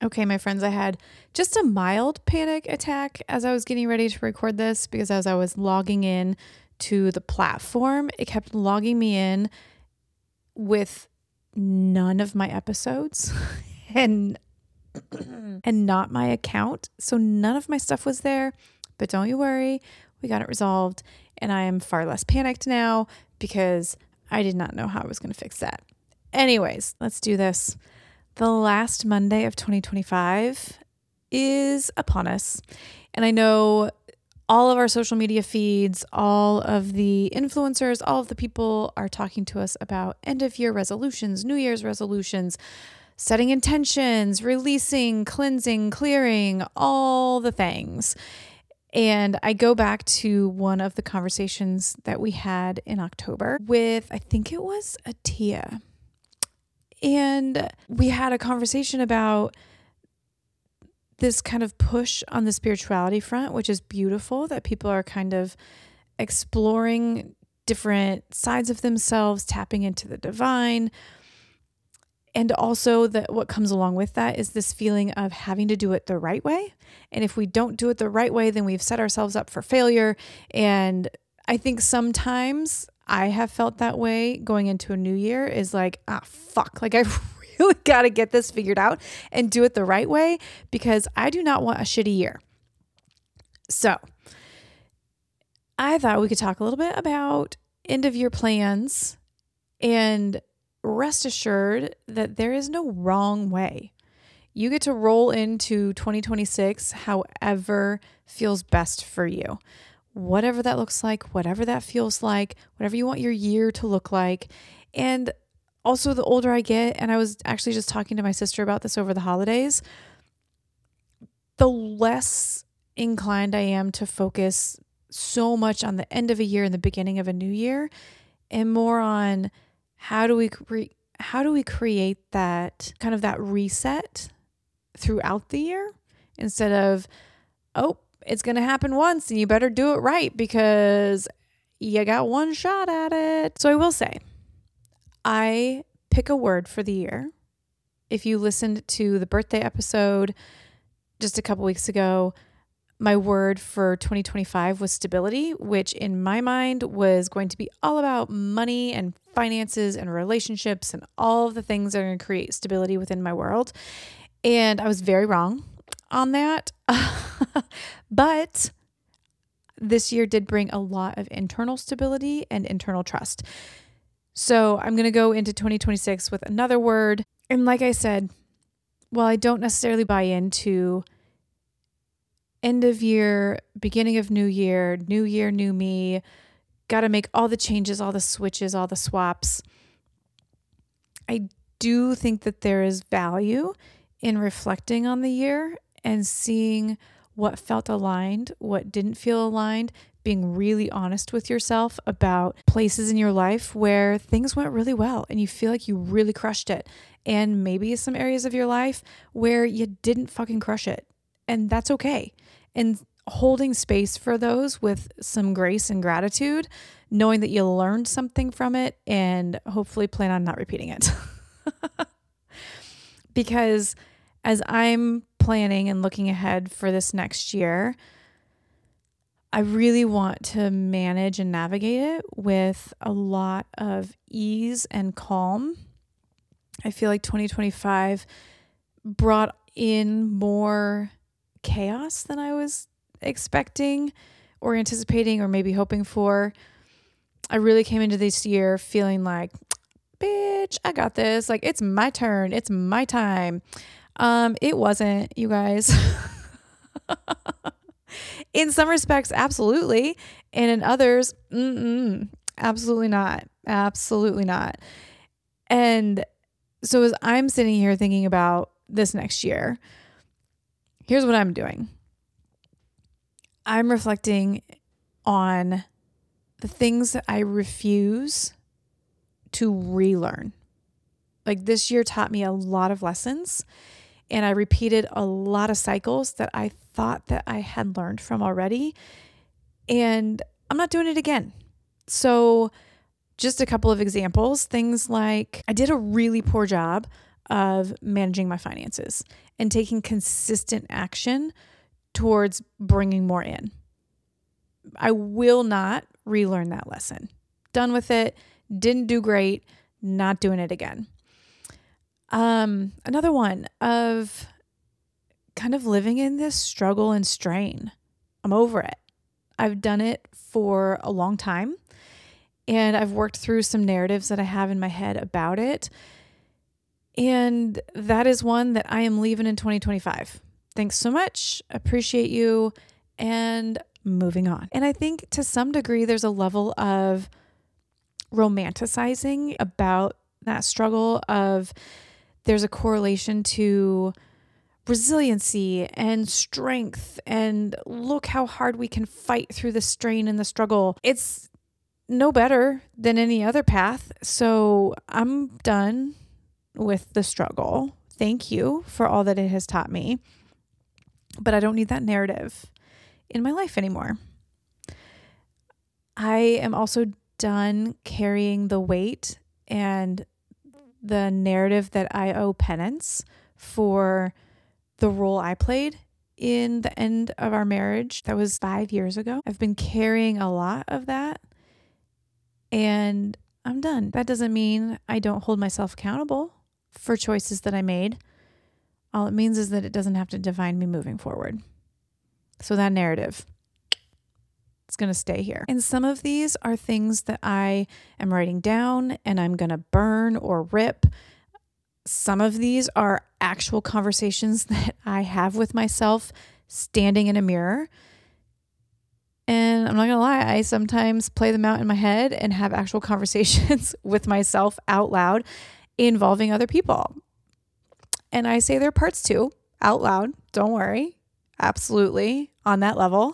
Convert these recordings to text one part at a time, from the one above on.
Okay, my friends, I had just a mild panic attack as I was getting ready to record this because as I was logging in to the platform, it kept logging me in with none of my episodes and and not my account. So none of my stuff was there. But don't you worry, we got it resolved and I am far less panicked now because I did not know how I was going to fix that. Anyways, let's do this. The last Monday of 2025 is upon us. And I know all of our social media feeds, all of the influencers, all of the people are talking to us about end of year resolutions, New Year's resolutions, setting intentions, releasing, cleansing, clearing, all the things. And I go back to one of the conversations that we had in October with, I think it was Atia. And we had a conversation about this kind of push on the spirituality front, which is beautiful that people are kind of exploring different sides of themselves, tapping into the divine. And also that what comes along with that is this feeling of having to do it the right way. And if we don't do it the right way, then we've set ourselves up for failure. And I think sometimes I have felt that way going into a new year is like, fuck, like I really got to get this figured out and do it the right way because I do not want a shitty year. So I thought we could talk a little bit about end of year plans, and rest assured that there is no wrong way. You get to roll into 2026 however feels best for you. Whatever that looks like, whatever that feels like, whatever you want your year to look like. And also the older I get, and I was actually just talking to my sister about this over the holidays, the less inclined I am to focus so much on the end of a year and the beginning of a new year, and more on how do we create that kind of that reset throughout the year instead of, oh, it's going to happen once and you better do it right because you got one shot at it. So I will say, I pick a word for the year. If you listened to the birthday episode just a couple weeks ago, my word for 2025 was stability, which in my mind was going to be all about money and finances and relationships and all of the things that are going to create stability within my world. And I was very wrong on that. But this year did bring a lot of internal stability and internal trust. So I'm going to go into 2026 with another word. And like I said, while I don't necessarily buy into end of year, beginning of new year, new me, got to make all the changes, all the switches, all the swaps, I do think that there is value in reflecting on the year and seeing what felt aligned, what didn't feel aligned, being really honest with yourself about places in your life where things went really well and you feel like you really crushed it. And maybe some areas of your life where you didn't fucking crush it. And that's okay. And holding space for those with some grace and gratitude, knowing that you learned something from it and hopefully plan on not repeating it. Because as I'm planning and looking ahead for this next year, I really want to manage and navigate it with a lot of ease and calm. I feel like 2025 brought in more chaos than I was expecting or anticipating or maybe hoping for. I really came into this year feeling like, bitch, I got this. Like, it's my turn. It's my time. It wasn't, you guys. In some respects, absolutely. And in others, absolutely not. Absolutely not. And so as I'm sitting here thinking about this next year, here's what I'm doing. I'm reflecting on the things that I refuse to relearn. Like this year taught me a lot of lessons, and I repeated a lot of cycles that I thought that I had learned from already, and I'm not doing it again. So just a couple of examples, things like I did a really poor job of managing my finances and taking consistent action towards bringing more in. I will not relearn that lesson. Done with it. Didn't do great. Not doing it again. Another one of kind of living in this struggle and strain. I'm over it. I've done it for a long time, and I've worked through some narratives that I have in my head about it. And that is one that I am leaving in 2025. Thanks so much. Appreciate you. And moving on. And I think to some degree, there's a level of romanticizing about that struggle of there's a correlation to resiliency and strength and look how hard we can fight through the strain and the struggle. It's no better than any other path. So I'm done with the struggle. Thank you for all that it has taught me. But I don't need that narrative in my life anymore. I am also done carrying the weight and the narrative that I owe penance for the role I played in the end of our marriage. That was 5 years ago. I've been carrying a lot of that, and I'm done. That doesn't mean I don't hold myself accountable for choices that I made. All it means is that it doesn't have to define me moving forward. So that narrative, it's going to stay here. And some of these are things that I am writing down and I'm going to burn or rip. Some of these are actual conversations that I have with myself standing in a mirror. And I'm not going to lie, I sometimes play them out in my head and have actual conversations with myself out loud involving other people. And I say their parts too, out loud. Don't worry. Absolutely on that level.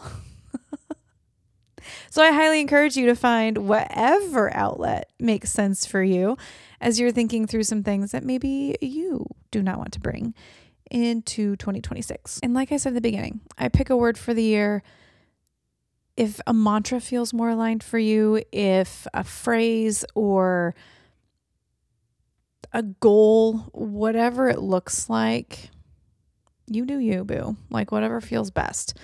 So I highly encourage you to find whatever outlet makes sense for you as you're thinking through some things that maybe you do not want to bring into 2026. And like I said at the beginning, I pick a word for the year. If a mantra feels more aligned for you, if a phrase or a goal, whatever it looks like, you do you, boo. Like whatever feels best.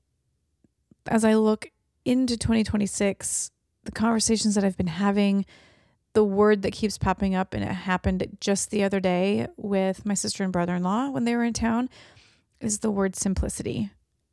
As I look into 2026, the conversations that I've been having, the word that keeps popping up, and it happened just the other day with my sister and brother-in-law when they were in town, is the word simplicity.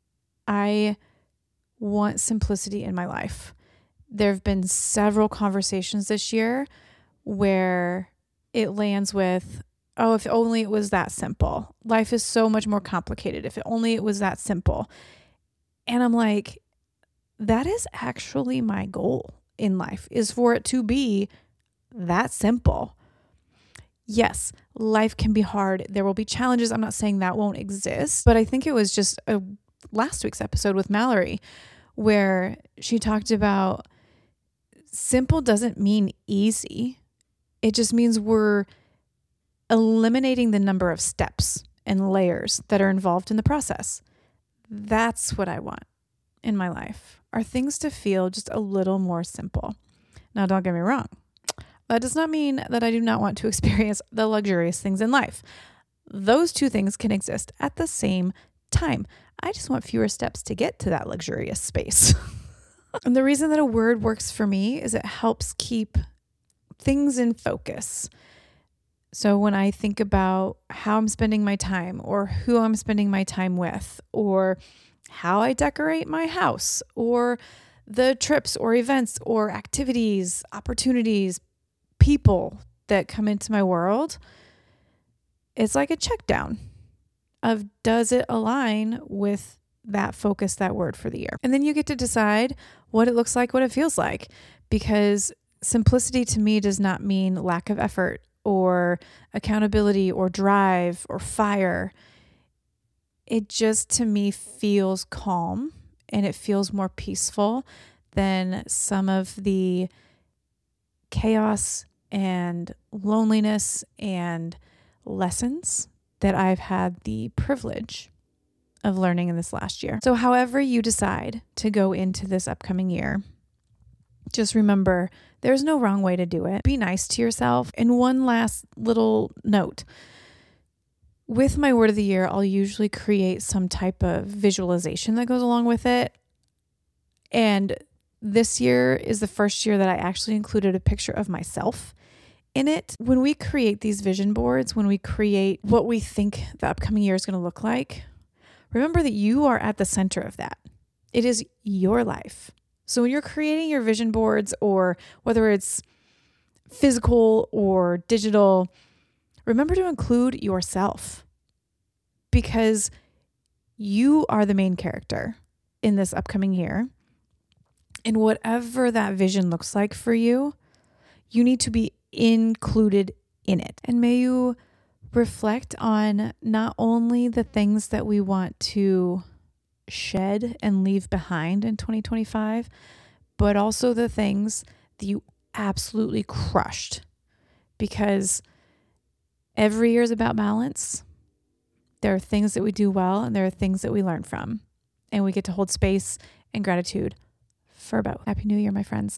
I want simplicity in my life. There have been several conversations this year where it lands with, oh, if only it was that simple. Life is so much more complicated. If only it was that simple. And I'm like, that is actually my goal in life, is for it to be that simple. Yes, life can be hard. There will be challenges. I'm not saying that won't exist, but I think it was just last week's episode with Mallory where she talked about simple doesn't mean easy. It just means we're eliminating the number of steps and layers that are involved in the process. That's what I want in my life, are things to feel just a little more simple. Now, don't get me wrong. That does not mean that I do not want to experience the luxurious things in life. Those two things can exist at the same time. I just want fewer steps to get to that luxurious space. And the reason that a word works for me is it helps keep things in focus. So when I think about how I'm spending my time or who I'm spending my time with or how I decorate my house or the trips or events or activities, opportunities, people that come into my world, it's like a check down of does it align with that focus, that word for the year. And then you get to decide what it looks like, what it feels like, because simplicity to me does not mean lack of effort or accountability or drive or fire. It just to me feels calm and it feels more peaceful than some of the chaos and loneliness and lessons that I've had the privilege of learning in this last year. So however you decide to go into this upcoming year, just remember there's no wrong way to do it. Be nice to yourself. And one last little note, With my word of the year, I'll usually create some type of visualization that goes along with it. And this year is the first year that I actually included a picture of myself in it. When we create these vision boards, when we create what we think the upcoming year is going to look like, remember that you are at the center of that. It is your life. So when you're creating your vision boards, or whether it's physical or digital, remember to include yourself, because you are the main character in this upcoming year. And whatever that vision looks like for you, you need to be included in it. And may you reflect on not only the things that we want to shed and leave behind in 2025, but also the things that you absolutely crushed, because every year is about balance. There are things that we do well, and there are things that we learn from, and we get to hold space and gratitude for both. Happy New Year, my friends.